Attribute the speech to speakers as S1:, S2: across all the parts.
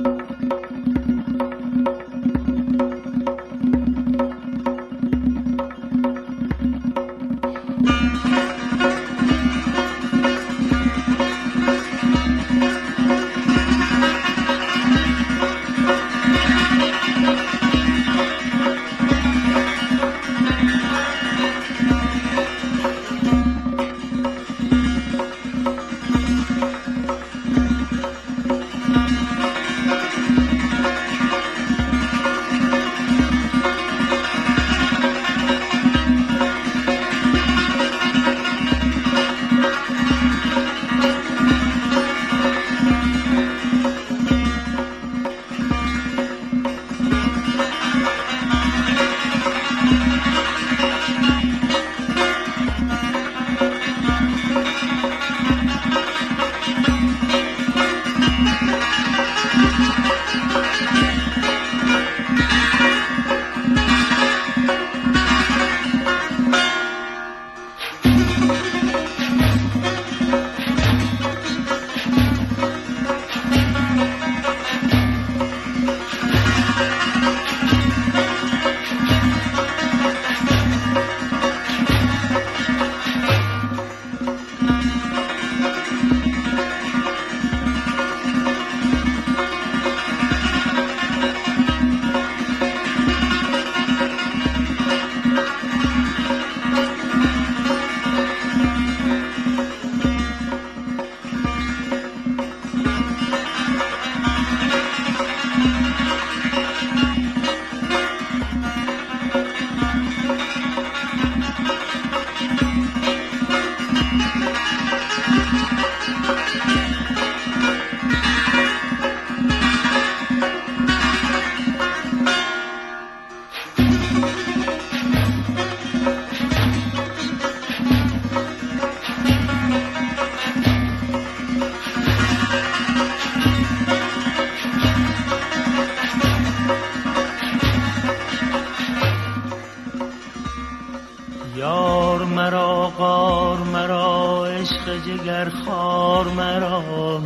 S1: جگر خار مرا،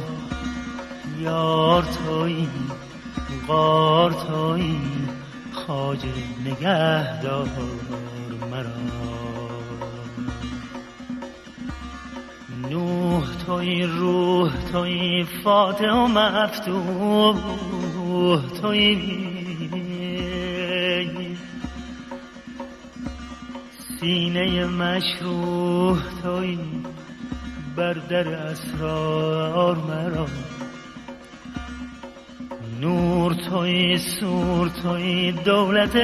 S1: یار تویی غار تویی خواجه نگهدار مرا. نوح تویی روح تویی فاتح و مفتوح تویی، سینه مشروح تویی بر در اسرار مرا. نور تویی سور تویی دولت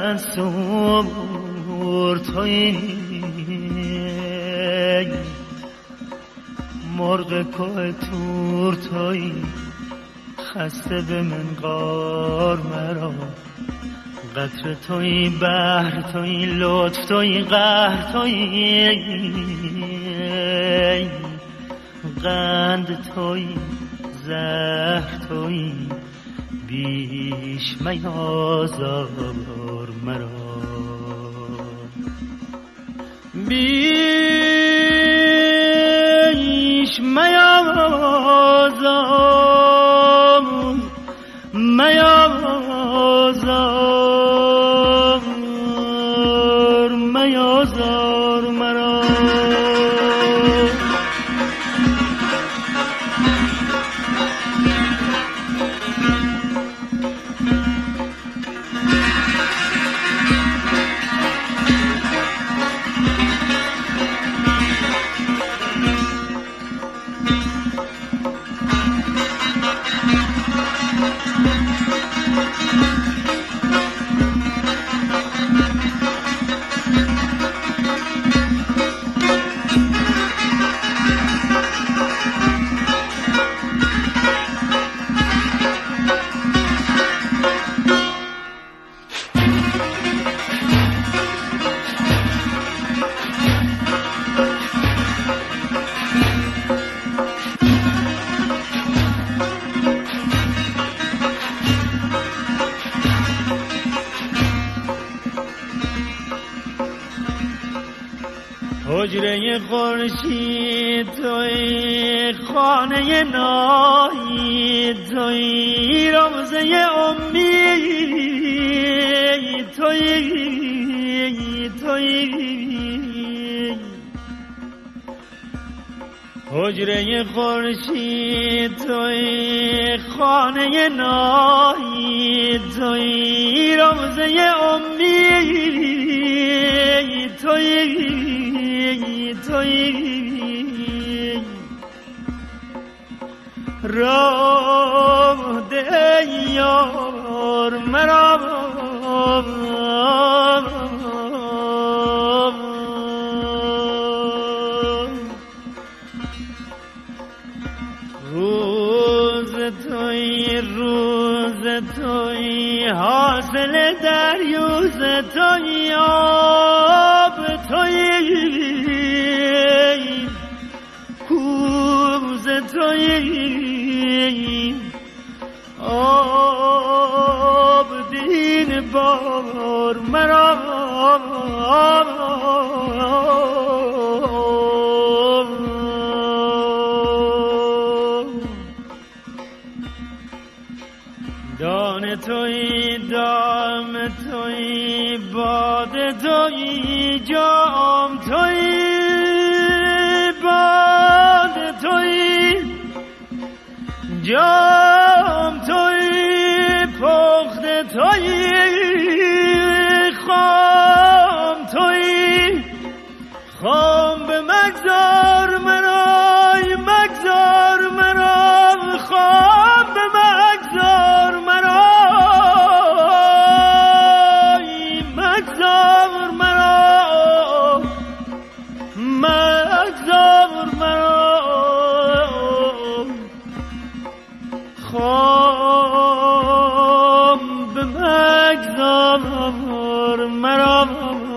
S1: منصور تویی، مرغ کوه تور تویی خسته به منقار مرا. قطره تویی بحر تویی لطف تویی قهر تویی، قند تویی زهر تویی بیش میازار مرا. بیش میازار میازار مرا. حجره خورشید تویی، خانه ناهید تویی، رو حجره خورشید توی، خانه نایی توی، روزه امید توی راه ده یار مرا روز توی حاصل دریوز توی آب توی کوز توی آب دین بار مرا دان توی دام توی باد توی جام توی باد توی جام توی پخت توی خام توی خام به مگذار مرای مگذار مرا خام به مگذار مرای مگذار مرا مگذار مرا خام به مگذار مرا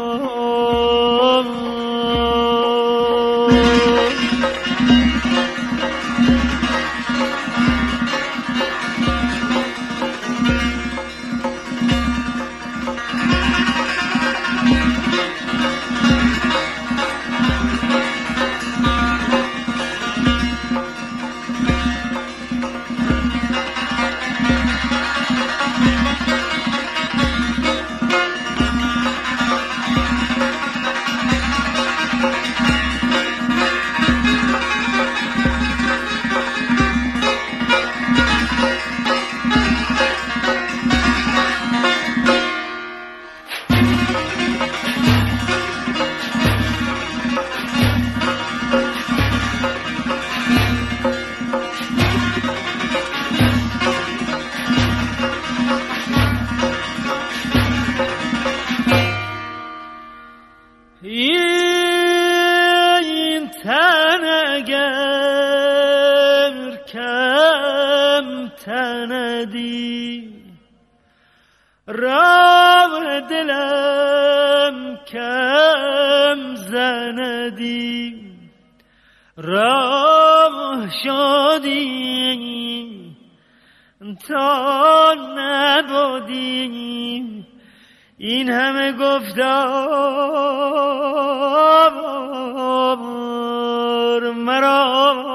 S1: این تن اگر کم تندی راه دلم کم زندی راه شدی تا نبودی این همه گفتار مرا